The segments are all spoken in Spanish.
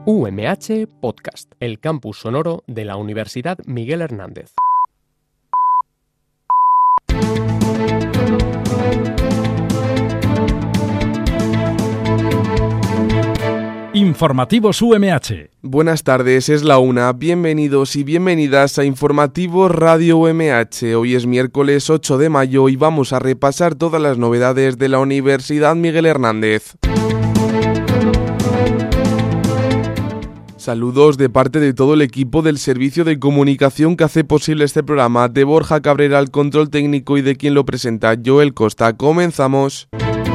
UMH Podcast, el campus sonoro de la Universidad Miguel Hernández. Informativos UMH. Buenas tardes, es la 1. Bienvenidos y bienvenidas a Informativos Radio UMH. Hoy es miércoles 8 de mayo y vamos a repasar todas las novedades de la Universidad Miguel Hernández. Saludos de parte de todo el equipo del servicio de comunicación que hace posible este programa, de Borja Cabrera al control técnico y de quien lo presenta, Joel Costa. Comenzamos.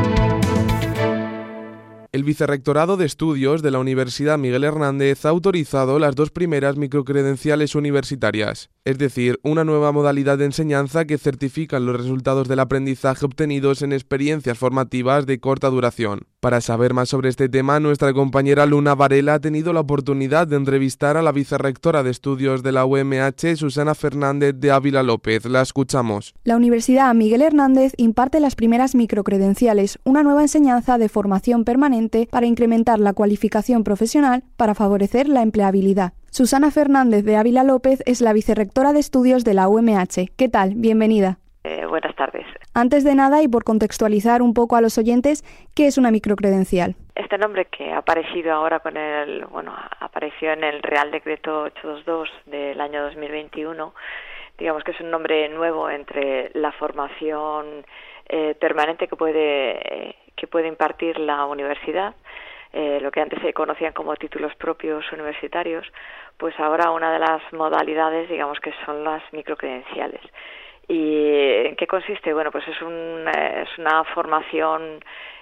El Vicerrectorado de Estudios de la Universidad Miguel Hernández ha autorizado las 2 primeras microcredenciales universitarias, es decir, una nueva modalidad de enseñanza que certifican los resultados del aprendizaje obtenidos en experiencias formativas de corta duración. Para saber más sobre este tema, nuestra compañera Luna Varela ha tenido la oportunidad de entrevistar a la Vicerrectora de Estudios de la UMH, Susana Fernández de Ávila López. La escuchamos. La Universidad Miguel Hernández imparte las primeras microcredenciales, una nueva enseñanza de formación permanente para incrementar la cualificación profesional para favorecer la empleabilidad. Susana Fernández de Ávila López es la Vicerrectora de Estudios de la UMH. ¿Qué tal? Bienvenida. Buenas tardes. Antes de nada, y por contextualizar un poco a los oyentes, ¿qué es una microcredencial? Este nombre que ha aparecido ahora apareció en el Real Decreto 822 del año 2021, digamos que es un nombre nuevo entre la formación permanente que puede impartir la universidad, lo que antes se conocían como títulos propios universitarios, pues ahora una de las modalidades, digamos que son las microcredenciales. ¿Y en qué consiste? Bueno, pues es una formación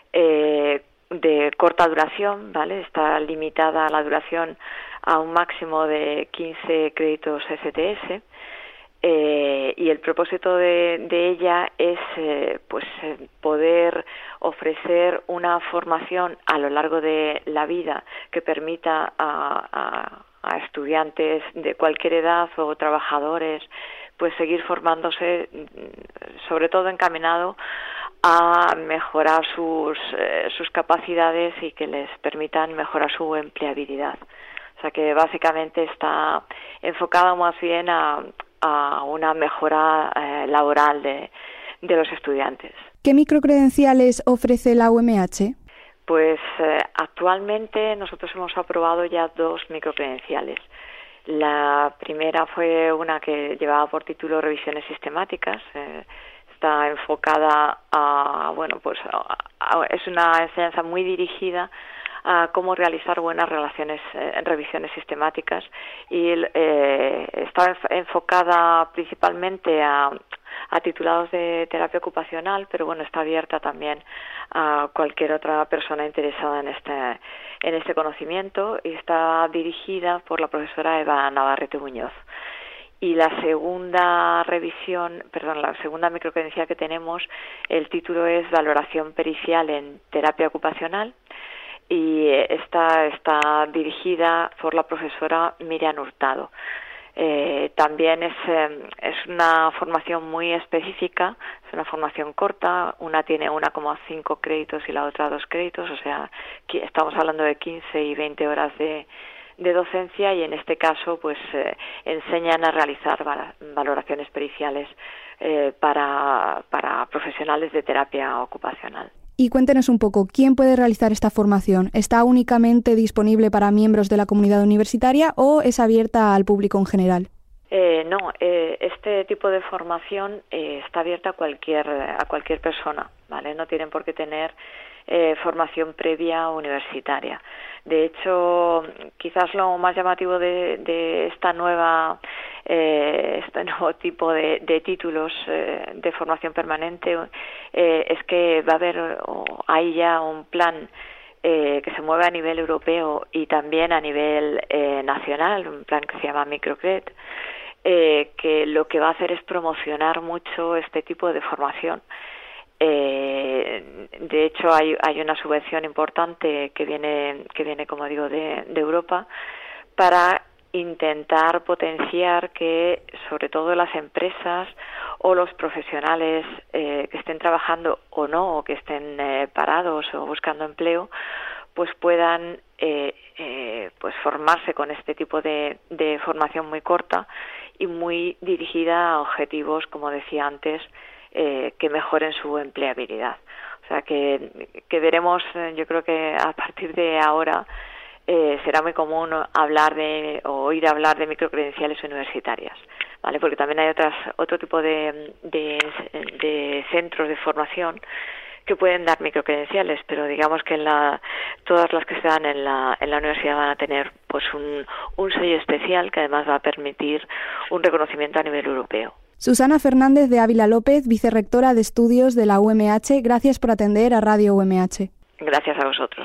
de corta duración, ¿vale? Está limitada la duración a un máximo de 15 créditos STS. Y el propósito de ella es poder ofrecer una formación a lo largo de la vida que permita a estudiantes de cualquier edad o trabajadores pues seguir formándose, sobre todo encaminado a mejorar sus capacidades y que les permitan mejorar su empleabilidad. O sea que básicamente está enfocada más bien a una mejora laboral de los estudiantes. ¿Qué microcredenciales ofrece la UMH? Pues actualmente nosotros hemos aprobado ya 2 microcredenciales. La primera fue una que llevaba por título Revisiones Sistemáticas. Está enfocada es una enseñanza muy dirigida a cómo realizar buenas revisiones sistemáticas y está enfocada principalmente a titulados de terapia ocupacional, pero bueno, está abierta también a cualquier otra persona interesada en este conocimiento y está dirigida por la profesora Eva Navarrete Muñoz. Y la segunda microcredencial que tenemos, el título es Valoración Pericial en Terapia Ocupacional, y esta está dirigida por la profesora Miriam Hurtado. También es una formación muy específica, es una formación corta, una tiene 1,5 créditos y la otra 2 créditos, o sea, estamos hablando de 15 y 20 horas de docencia, y en este caso pues enseñan a realizar valoraciones periciales para profesionales de terapia ocupacional. Y cuéntenos un poco, ¿quién puede realizar esta formación? ¿Está únicamente disponible para miembros de la comunidad universitaria o es abierta al público en general? No, este tipo de formación está abierta a cualquier persona, ¿vale? No tienen por qué tener formación previa universitaria. De hecho, quizás lo más llamativo de este nuevo tipo de títulos de formación permanente es que va a haber hay ya un plan que se mueve a nivel europeo y también a nivel nacional, un plan que se llama Microcred, que lo que va a hacer es promocionar mucho este tipo de formación. De hecho, hay una subvención importante que viene, como digo, de Europa para intentar potenciar que, sobre todo las empresas o los profesionales que estén trabajando o no, o que estén parados o buscando empleo, pues puedan pues formarse con este tipo de formación muy corta y muy dirigida a objetivos, como decía antes, que mejoren su empleabilidad. O sea que veremos, yo creo que a partir de ahora será muy común oír hablar de microcredenciales universitarias, ¿vale? Porque también hay otro tipo de centros de formación que pueden dar microcredenciales, pero digamos que todas las que se dan en la universidad van a tener pues un sello especial que además va a permitir un reconocimiento a nivel europeo. Susana Fernández de Ávila López, vicerrectora de estudios de la UMH, gracias por atender a Radio UMH. Gracias a vosotros.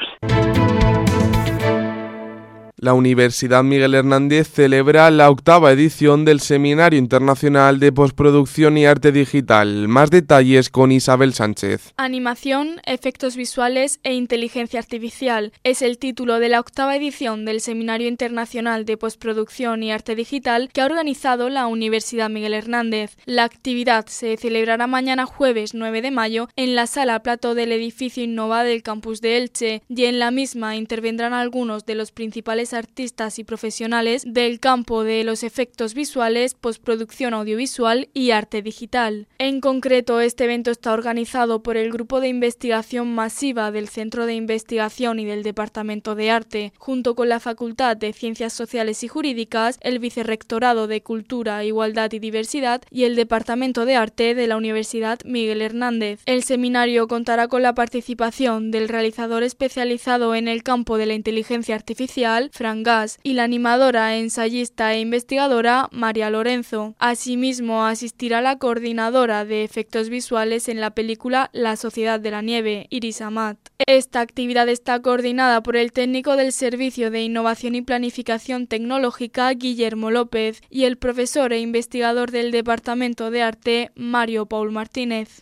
La Universidad Miguel Hernández celebra la 8ª edición del Seminario Internacional de Postproducción y Arte Digital. Más detalles con Isabel Sánchez. Animación, efectos visuales e inteligencia artificial es el título de la 8ª edición del Seminario Internacional de Postproducción y Arte Digital que ha organizado la Universidad Miguel Hernández. La actividad se celebrará mañana jueves 9 de mayo en la Sala Plató del edificio Innova del campus de Elche y en la misma intervendrán algunos de los principales artistas y profesionales del campo de los efectos visuales, postproducción audiovisual y arte digital. En concreto, este evento está organizado por el Grupo de Investigación Masiva del Centro de Investigación y del Departamento de Arte, junto con la Facultad de Ciencias Sociales y Jurídicas, el Vicerrectorado de Cultura, Igualdad y Diversidad y el Departamento de Arte de la Universidad Miguel Hernández. El seminario contará con la participación del realizador especializado en el campo de la inteligencia artificial, Fran Gas, y la animadora, ensayista e investigadora María Lorenzo. Asimismo, asistirá la coordinadora de efectos visuales en la película La Sociedad de la Nieve, Iris Amat. Esta actividad está coordinada por el técnico del Servicio de Innovación y Planificación Tecnológica, Guillermo López, y el profesor e investigador del Departamento de Arte, Mario Paul Martínez.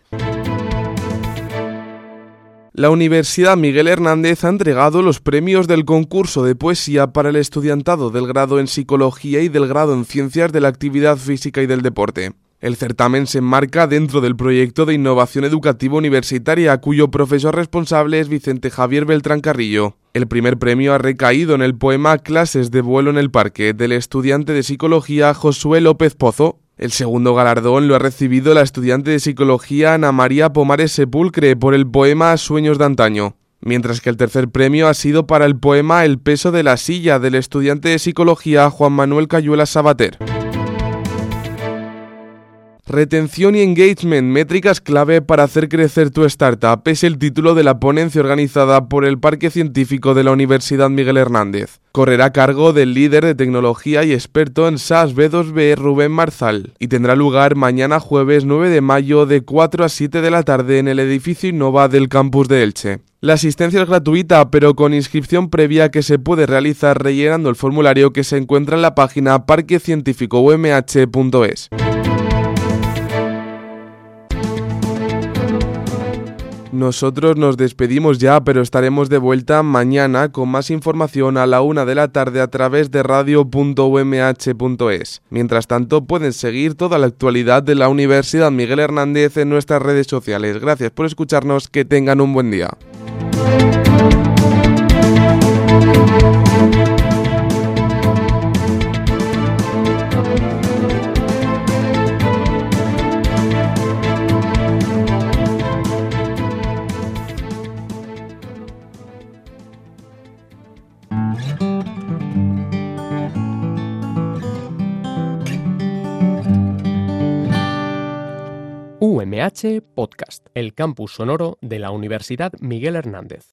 La Universidad Miguel Hernández ha entregado los premios del concurso de poesía para el estudiantado del grado en Psicología y del grado en Ciencias de la Actividad Física y del Deporte. El certamen se enmarca dentro del proyecto de innovación educativa universitaria, cuyo profesor responsable es Vicente Javier Beltrán Carrillo. El primer premio ha recaído en el poema Clases de vuelo en el parque, del estudiante de Psicología Josué López Pozo. El segundo galardón lo ha recibido la estudiante de Psicología Ana María Pomares Sepulcre por el poema Sueños de antaño, mientras que el tercer premio ha sido para el poema El peso de la silla del estudiante de Psicología Juan Manuel Cayuela Sabater. Retención y engagement, métricas clave para hacer crecer tu startup, es el título de la ponencia organizada por el Parque Científico de la Universidad Miguel Hernández. Correrá a cargo del líder de tecnología y experto en SaaS B2B, Rubén Marzal, y tendrá lugar mañana jueves 9 de mayo de 4 a 7 de la tarde en el edificio Innova del campus de Elche. La asistencia es gratuita, pero con inscripción previa que se puede realizar rellenando el formulario que se encuentra en la página parquecientificoumh.es. Nosotros nos despedimos ya, pero estaremos de vuelta mañana con más información a la 1 de la tarde a través de radio.umh.es. Mientras tanto, pueden seguir toda la actualidad de la Universidad Miguel Hernández en nuestras redes sociales. Gracias por escucharnos, que tengan un buen día. UMH Podcast, el campus sonoro de la Universidad Miguel Hernández.